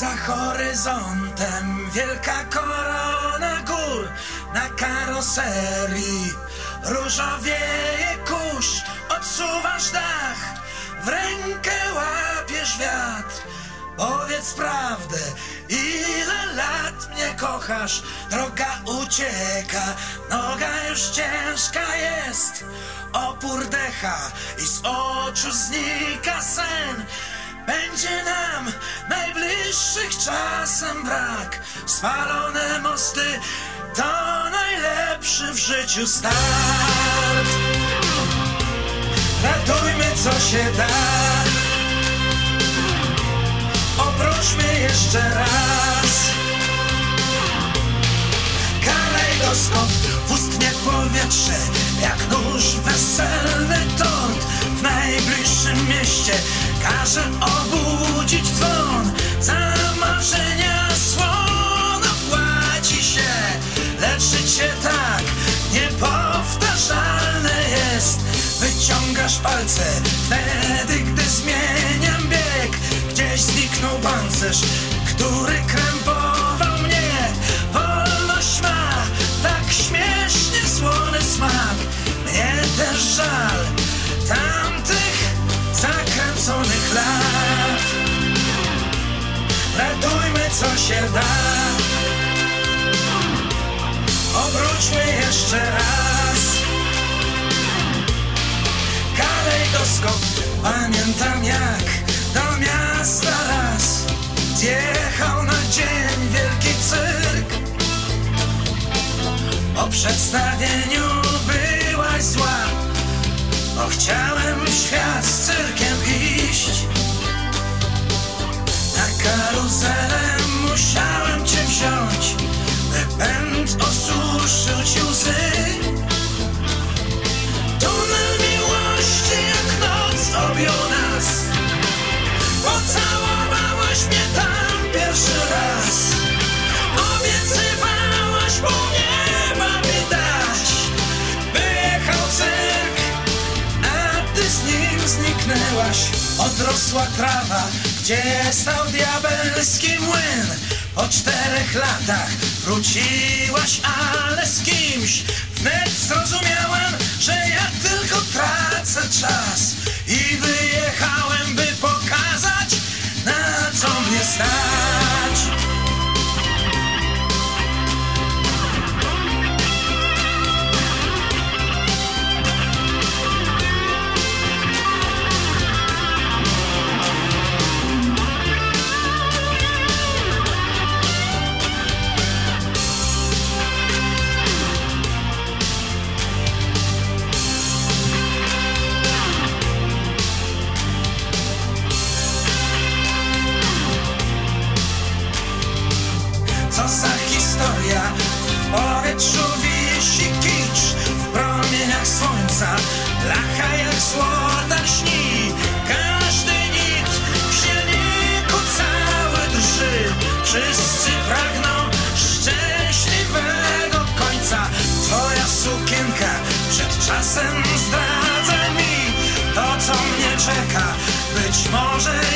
Za horyzontem wielka korona gór, na karoserii różowieje kurz. Odsuwasz dach, w rękę łapiesz wiatr. Powiedz prawdę, ile lat mnie kochasz? Droga ucieka, noga już ciężka jest. Opór decha i z oczu znika sen. Będzie nam najbliższych czasem brak. Spalone mosty to najlepszy w życiu start. Ratujmy co się da, obróćmy jeszcze raz. Kalejdoskop, pustnie powietrze, jak nóż weselny tort. W najbliższym mieście każe obudzić dzwon. Za marzenia słono płaci się, lecz życie tak niepowtarzalne jest. Wyciągasz palce wtedy, gdy zmieniam bieg. Gdzieś zniknął pancerz, który krępował mnie. Wolność ma tak śmiesznie słony smak. Mnie też żal tamtych zakręconych lat. Ratujmy co się da, obróćmy jeszcze raz. Kalejdoskop, pamiętam jak do miasta raz zjechał na dzień wielki cyrk. Po przedstawieniu byłaś zła, bo chciałem w świat z cyrkiem iść. Na karuzelę musiałem cię wziąć, by pęd osuszył ci łzy. Tunel miłości jak noc objął nas. Pocałowałaś mnie tam pierwszy raz. Obiecywałaś mu nieba mi dać. Wyjechał cyrk, a ty z nim zniknęłaś. Odrosła trawa, gdzie stał diabelski młyn. Po 4 latach wróciłaś, ale z kimś. Wnet zrozumiałem, że ja tylko tracę czas. I wyjechałem, by pokazać, na co mnie stać. Co za historia, w powietrzu wisi kicz. W promieniach słońca blacha jak złota śni. Każdy nikt w silniku cały drży. Wszyscy pragną szczęśliwego końca. Twoja sukienka przed czasem zdradza mi to, co mnie czeka. Być może